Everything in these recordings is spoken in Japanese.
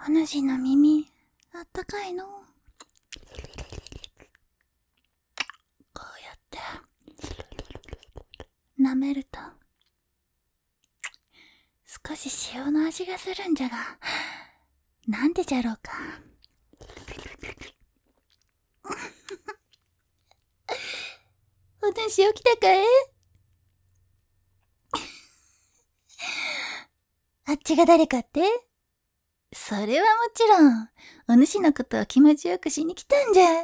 お主の耳、あったかいの。こうやって、舐めると、少し塩の味がするんじゃが、なんでじゃろうか。お主起きたかい？あっちが誰かって？それはもちろん、お主のことを気持ちよくしに来たんじゃ。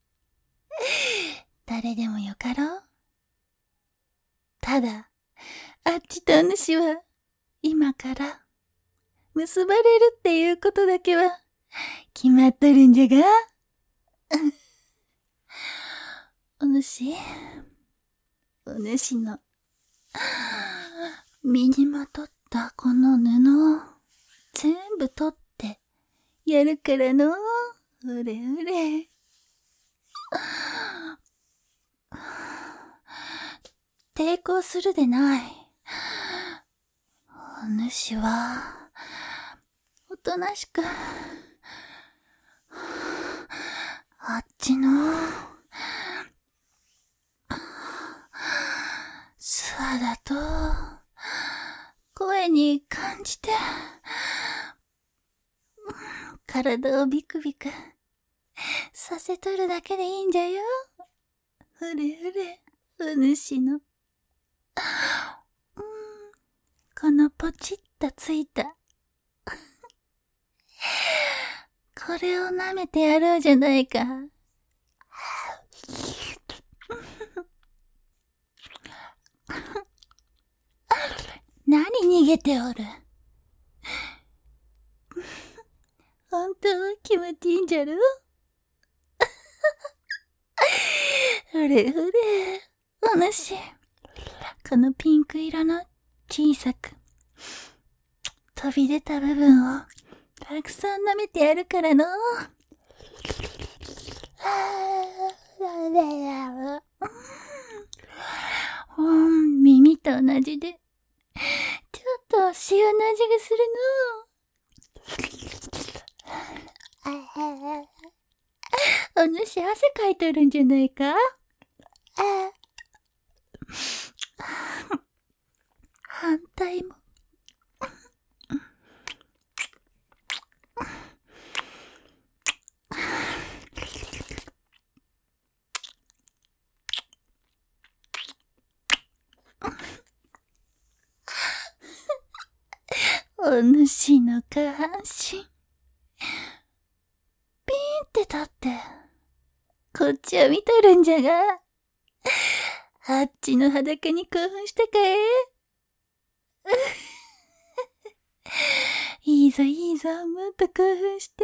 誰でもよかろう。ただ、あっちとお主は、今から、結ばれるっていうことだけは、決まっとるんじゃが。お主の、身にまとったこの布を、全部取って、やるからの。うれうれ。抵抗するでない。お主は、おとなしく、あっちの、素肌と、声に感じて、体をビクビクさせとるだけでいいんじゃよ。ふれふれ、お主の。このポチッとついた。これを舐めてやろうじゃないか。何逃げておる。本当は気持ちいいんじゃろ。ふれふれ、お主。このピンク色の小さく飛び出た部分をたくさん舐めてやるからの。耳と同じでちょっと塩の味がするの。お主汗かいとるんじゃないか？反対も。お主の下半身、ピーンって立って、こっちを見とるんじゃが、あっちの裸に興奮したかい？いいぞいいぞ、もっと興奮して。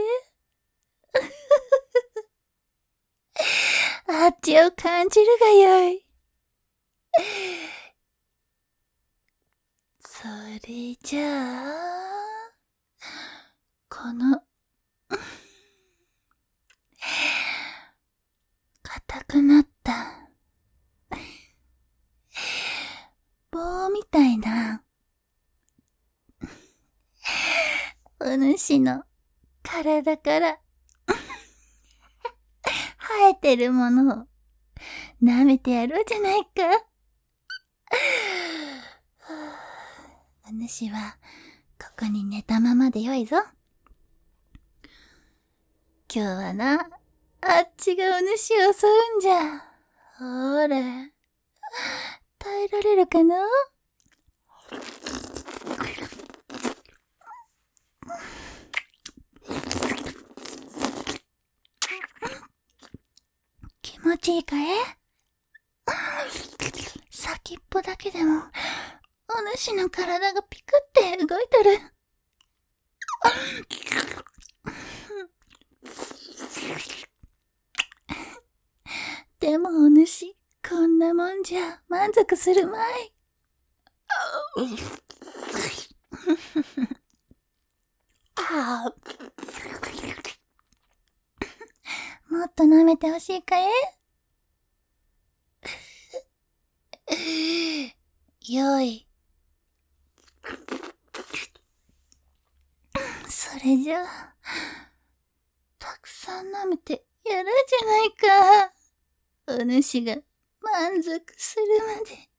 あっちを感じるがよい。それじゃあ、この、硬くなった、棒みたいな、お主の体から生えてるものを舐めてやろうじゃないか。お主はここに寝たままでよいぞ。今日はな、あっちがお主を襲うんじゃ。ほれ、耐えられるかな？気持ちいいかい？先っぽだけでも、お主の体がピクって動いとる。でもお主、こんなもんじゃ満足するまい。もっと舐めてほしいかい？よい。 それじゃあ、たくさん舐めてやるじゃないか。お主が満足するまで。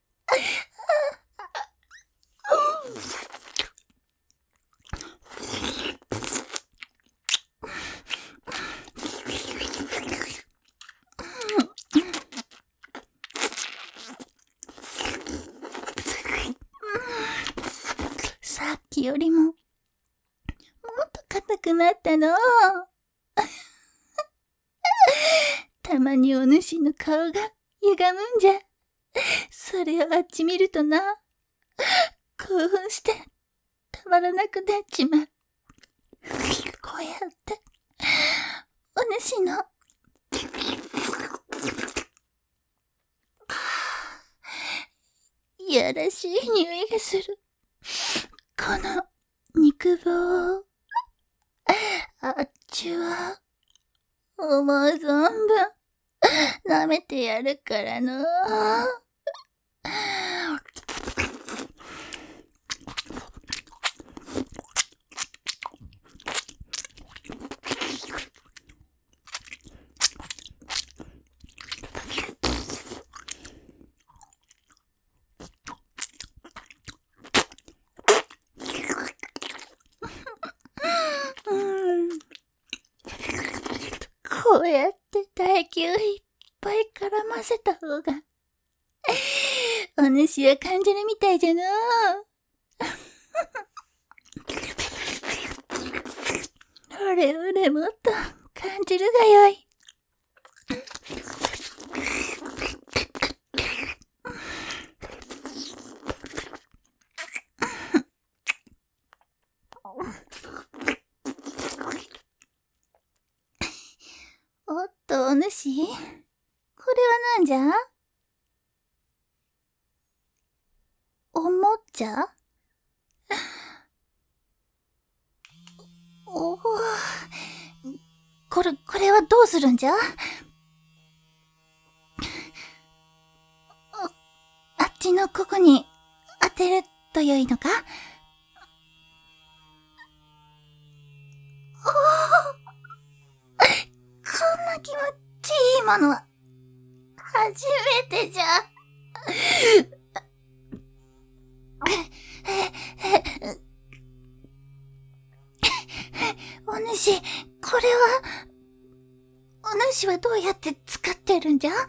さっきよりも、もっと硬くなったの。たまにお主の顔が歪むんじゃ。それをあっち見るとな、興奮してたまらなくなっちまう。こうやって、お主の、いやらしい匂いがする。この肉棒。あっちは、思う存分、舐めてやるからの。こうやって唾液をいっぱい絡ませた方が、お主は感じるみたいじゃのう。俺もっと感じるがよい。おっと、お主、これはなんじゃ？おもちゃ？おお、これはどうするんじゃ？あっちのここに当てるとよいのか？おお、こんな気持ちいいものは初めてじゃ。お主、これは、お主はどうやって使ってるんじゃ？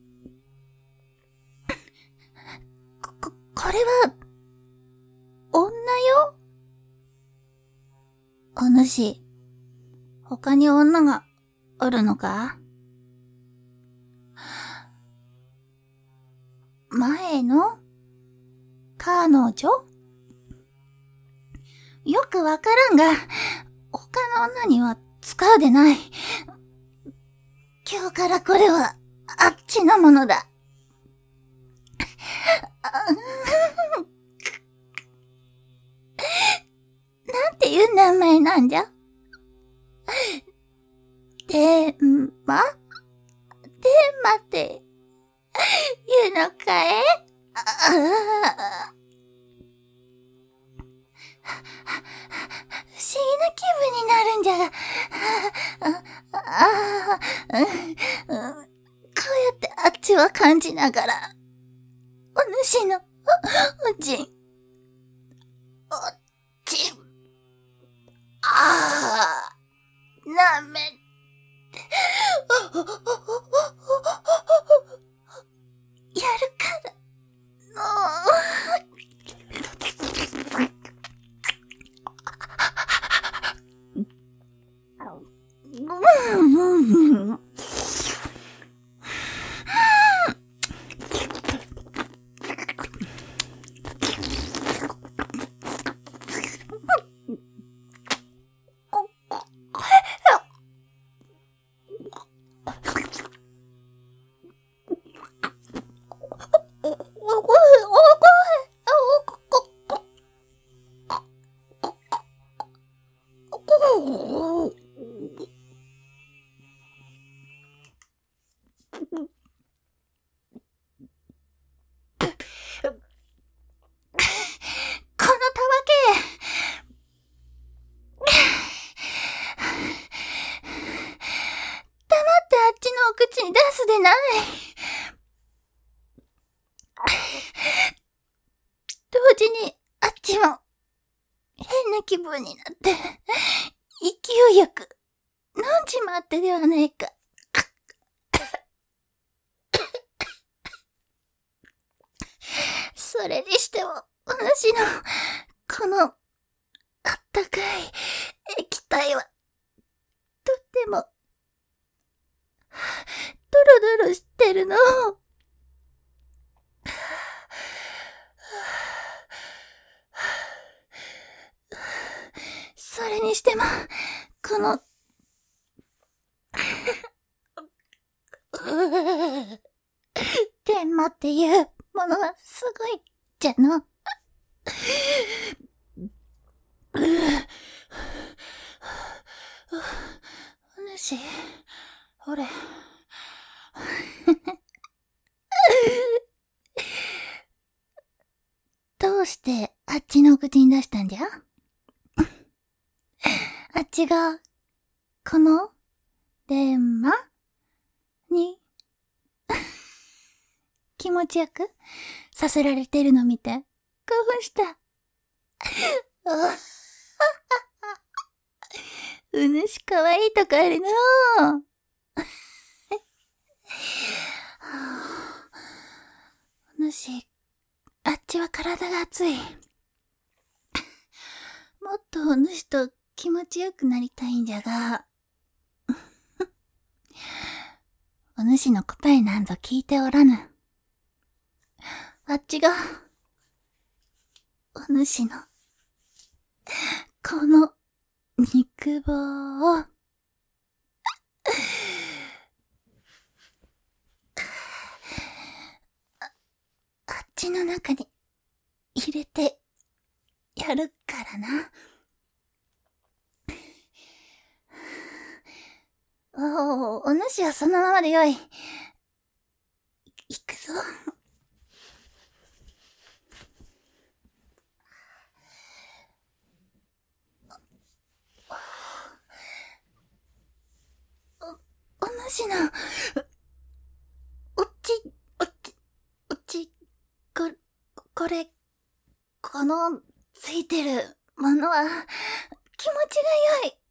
これは、女よ？お主、他に女がおるのか？前の彼女？よくわからんが、他の女には使うでない。今日からこれは、あっちのものだ。なんていう名前なんじゃ？でまって言うのかい？不思議な気分になるんじゃが、こうやってあっちは感じながら、お主の、おちん、おちん、なめて、やるからの。 にあっちも変な気分になって、勢いよく飲んじまってではないか。それにしても、私の、この、あったかい液体は、とっても、ドロドロしてるの。それにしても、この、天魔っていうものはすごいじゃの。お主、俺。どうしてあっちの口に出したんじゃ？あっちが、この、電話に、気持ちよくさせられてるの見て、興奮した。うぬしかわいいとこあるのおぬし、あっちは体が熱い。もっとおぬしと気持ちよくなりたいんじゃが、お主の答えなんぞ聞いておらぬ。あっちが、お主の、この、肉棒を、あっちの中に入れてやるからな。お主はそのままでよい。行くぞ。お主の、これ、この、ついてるものは、気持ちが良い。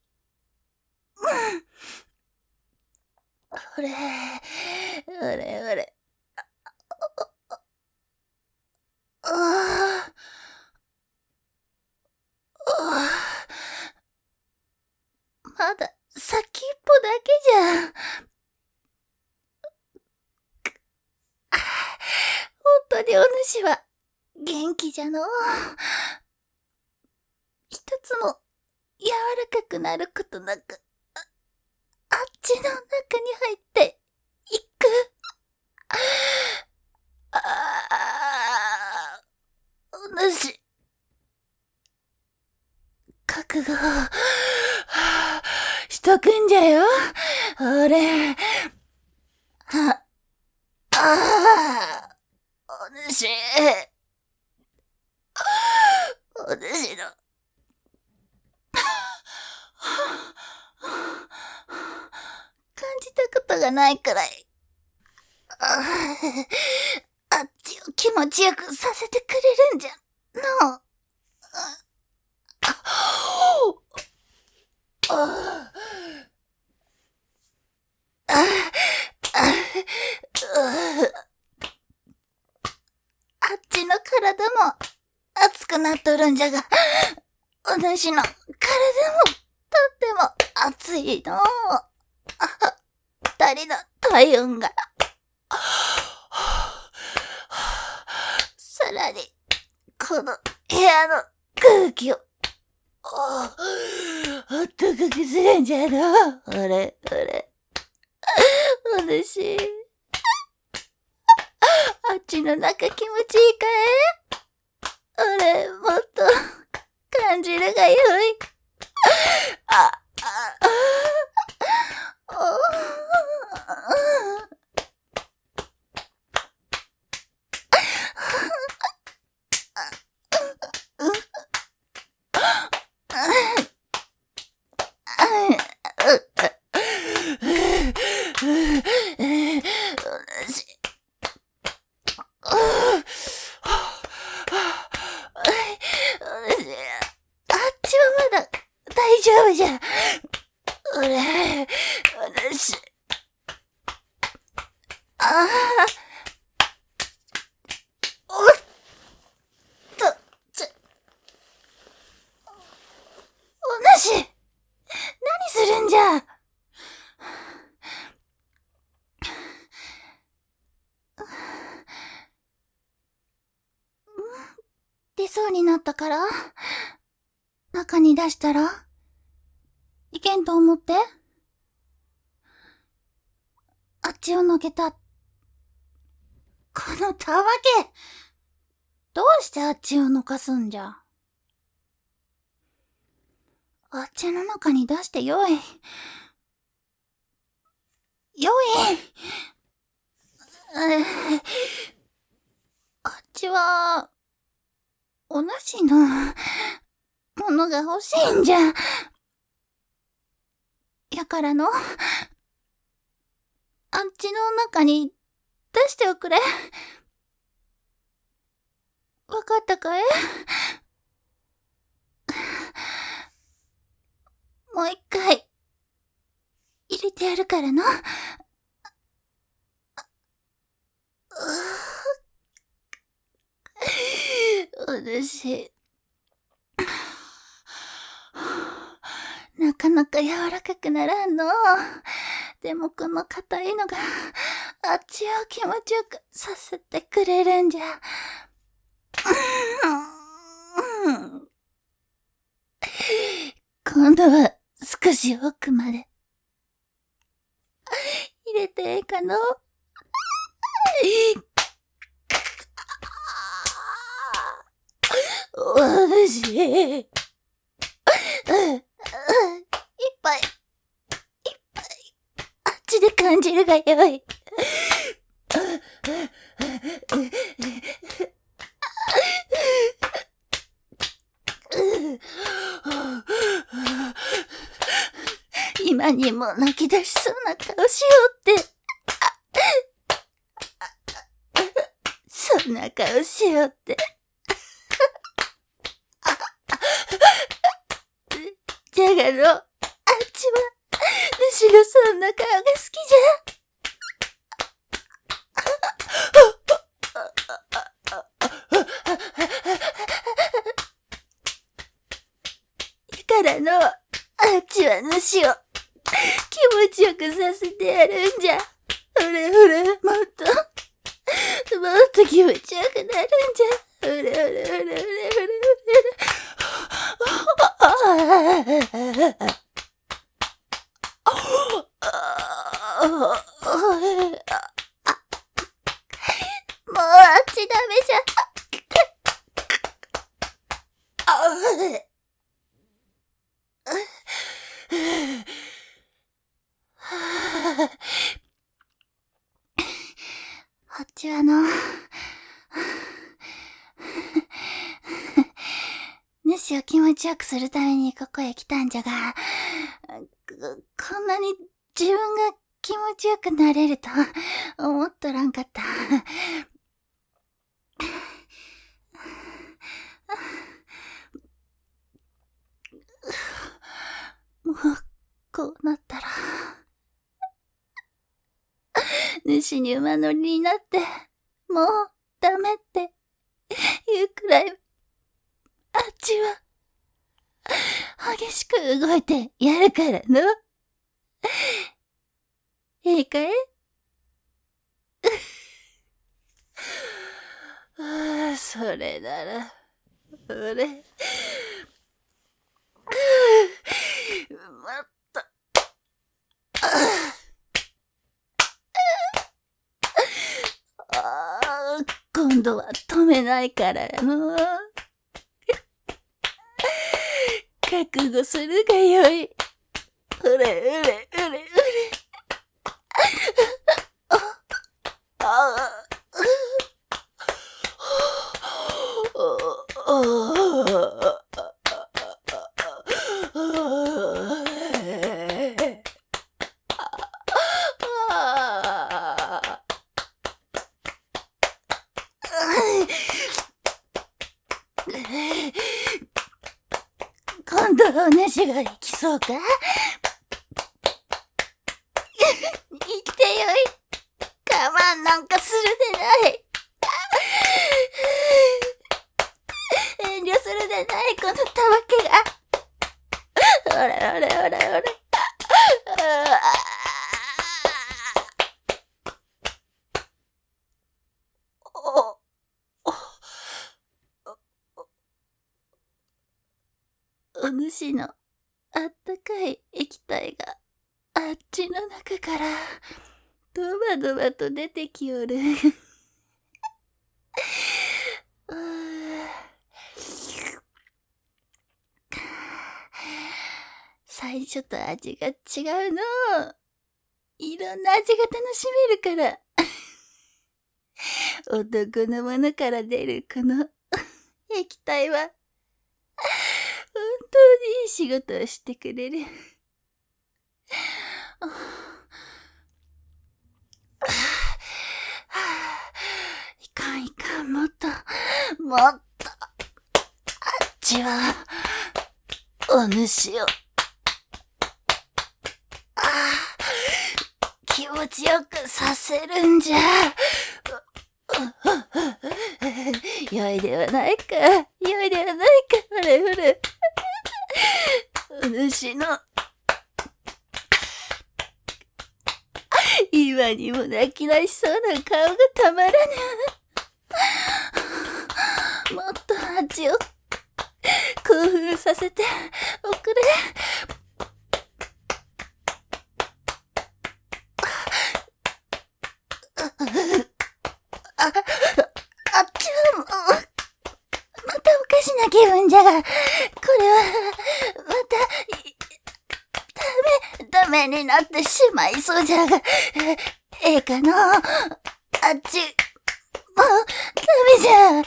俺。まだ先っぽだけじゃ。本当にお主は元気じゃのう。一つも柔らかくなることなく、あっちの中に入っていく。お主、覚悟しとくんじゃよ。俺、お主の、感じたことがないくらい、あっちを気持ちよくさせてくれるんじゃのう。あっちの体も熱くなっとるんじゃが、お主の体もとっても熱いのう。二人の体温が。さらに、この部屋の空気を、あったかくするんじゃのう。俺。お主。あっちの中気持ちいいかい？俺、もっと、感じるがよい。 丈夫じゃ。私、おっと、おなし、何するんじゃ。出そうになったから中に出したらいけんと思ってあっちをのけた。このたわけ、どうしてあっちをのかすんじゃ。あっちの中に出してよい。よい。あっちは、おなしのものが欲しいんじゃ。やからの、あっちの中に出しておくれ。わかったかい？もう一回、入れてやるからな。私、なかなか柔らかくならんの。でもこの硬いのが、あっちを気持ちよくさせてくれるんじゃ。今度は少し奥まで。入れてええかの？私、いっぱい、あっちで感じるがよい。今にも泣き出しそうな顔しようって。そんな顔しようって。じゃがの、あっちは、主のそんな顔が好きじゃ。やからの、あっちは主を、気持ちよくさせてやるんじゃ。ほらほら、もっと気持ちよくなるんじゃ。ほらほらほらほらほらほら。もうあっちダメじゃ。あっちは主を気持ちよくするためにここへ来たんじゃが、こんなに自分が気持ちよくなれると思っとらんかった。もう、こうなったら、主に馬乗りになって、もうダメって言うくらい、あっちは、激しく動いてやるからの。いいかい？それなら、俺、もっと、今度は止めないからの。覚悟するがよい。うれうれうれうれ。 今度はお主が行きそうか？行ってよい。我慢なんかするでない。遠慮するでない、このたわけが。ほらほらほらほら。お主のあったかい液体があっちの中からドバドバと出てきおる。最初と味が違うの。いろんな味が楽しめるから。男のものから出るこの液体は本当にいい仕事をしてくれる。いかんいかん、もっと、あっちは、お主を、気持ちよくさせるんじゃ。良いではないか、良いではないか、ほれほれ。お主の、今にも泣き出しそうな顔がたまらぬ。もっと味を興奮させておくれ。あっちはもう、またおかしな気分じゃが、これは、また、ダメになってしまいそうじゃが、ええかの？あっち、もう、ダメじゃ。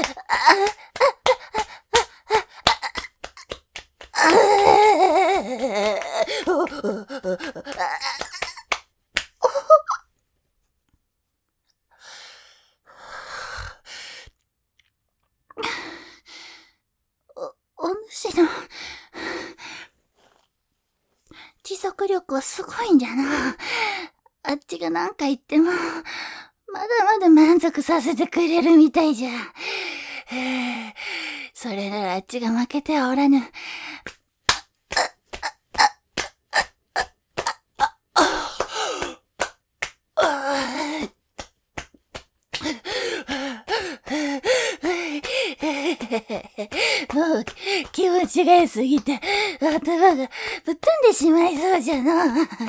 お主の持続力はすごいんじゃな。あっちが何か言っても、まだまだ満足させてくれるみたいじゃ。それならあっちが負けてはおらぬ。もう気持ちが良すぎて頭がぶっ飛んでしまいそうじゃの。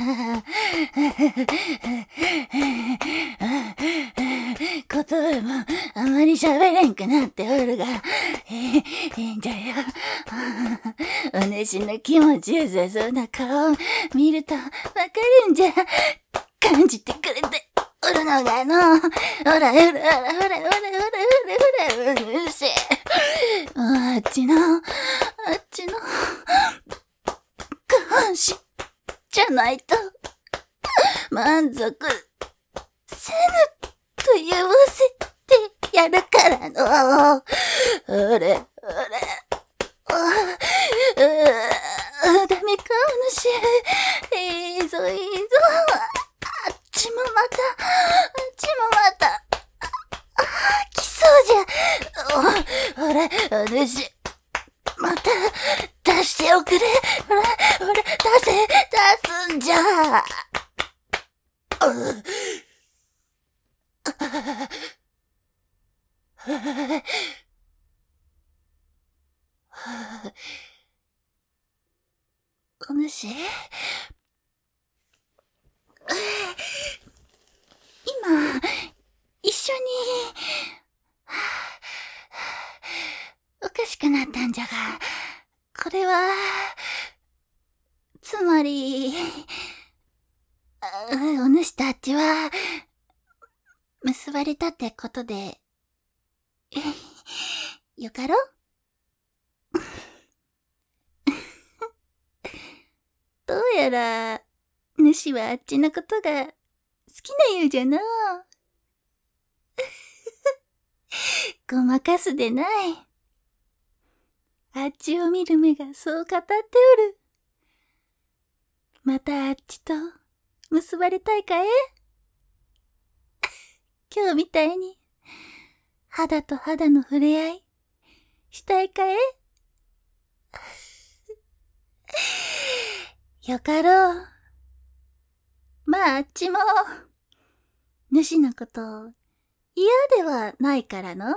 言葉もあまり喋れんくなっておるが、いいんじゃよ。お主の気持ちよさそうな顔を見るとわかるんじゃ。感じてくれておるのがの。ほらほらほらほらほらほらほらほら、お主。あっちの下半身じゃないと満足せぬと言わせてやるからの。ほれほれ、ダメかお主。いいぞいいぞ。あっちもまた来そうじゃ。ほらお主、また出しておくれ。ほら出すんじゃ。お主、今一緒におかしくなったんじゃが、これはつまりお主たちは結ばれたってことでよかろ？どうやら主はあっちのことが好きなようじゃな。ごまかすでない。ああっちを見る目がそう語っておる。またあっちと結ばれたいかえ？今日みたいに肌と肌の触れ合いしたいかえ？よかろう。まああっちも主のこと嫌ではないからの。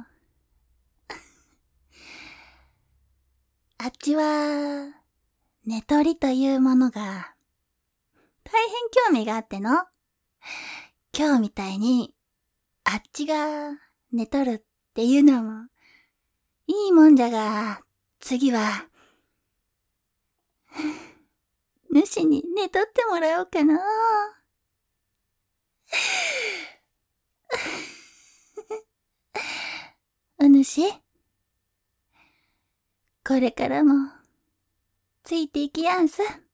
あっちは寝取りというものが大変興味があっての。今日みたいにあっちが寝とるっていうのもいいもんじゃが、次は主に寝とってもらおうかな。お主、これからもついていきやんす。